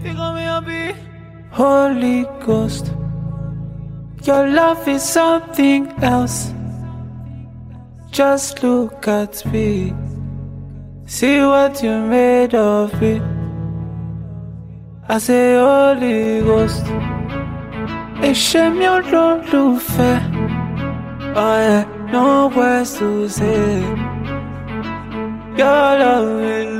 Holy Ghost, your love is something else. Just look at me, see what you made of me. I say Holy Ghost, Eshemi ololufe. Oh yeah, no words to say. Your love is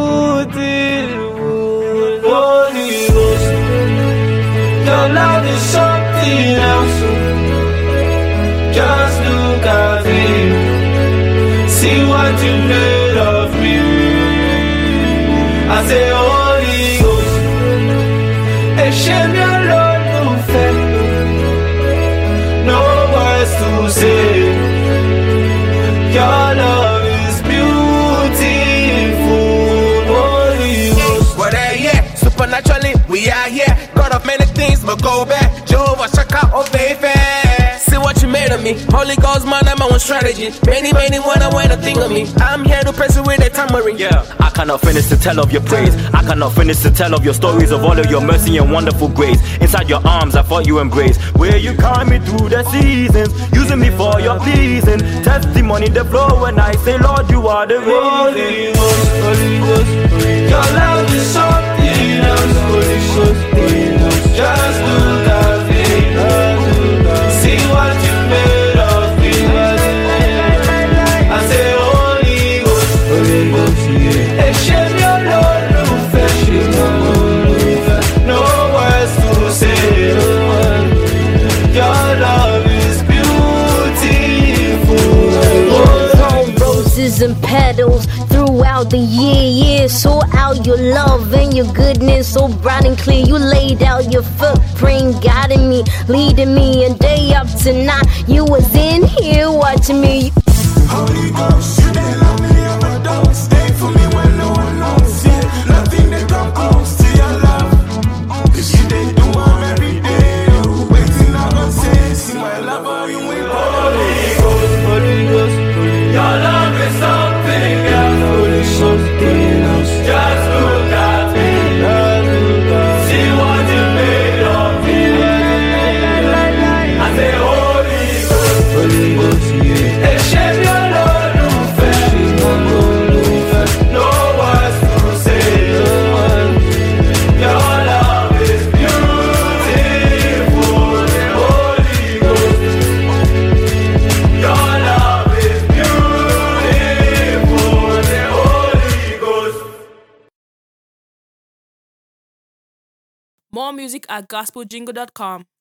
beautiful. Holy Ghost, your love is something else. Just look at me, see what you made of me. I say Holy Ghost, Eshemi ololufe. No words to say. Your love is beautiful. Holy Ghost. Well, yeah, supernaturally we are here. God of many things, but go back. Jehovah Shaka, oh baby. See what you made of me. Holy Ghost, man, I'm on strategy. Many wanna think of me. I'm here to press it with a tamarind. Yeah, I cannot finish to tell of your praise. I cannot finish to tell of your stories of all of your mercy and wonderful grace. Inside your arms, I thought you embraced. Where you carry me through the seasons, using me for your pleasing. Testimony the flow when I say, Lord, you are the reason. Holy Ghost, Holy Ghost, your love is something else. Holy Ghost, just look at me, see what you made of me. I say Holy Ghost, Eshemi ololufe. No words to say. Your love is beautiful. Roses and petals throughout the year. Saw out your love and your goodness so bright and clear. You laid out your footprint, guiding me, leading me, and day up to night you was in here watching me. Holy Ghost, you didn't love me, but don't stay for me when no one knows. Yeah, nothing that come close to your love. Cause you did do one every day. Waiting, I'm gonna say, see my lover, you ain't Holy Ghost, Holy Ghost, your love is something else. Holy Ghost, just look at me, see what you made of me. I say Holy Ghost, Eshemi ololufe. No words to say. Your love is beautiful. Holy Ghost, your love is beautiful. Holy Ghost. More music at gospeljingle.com.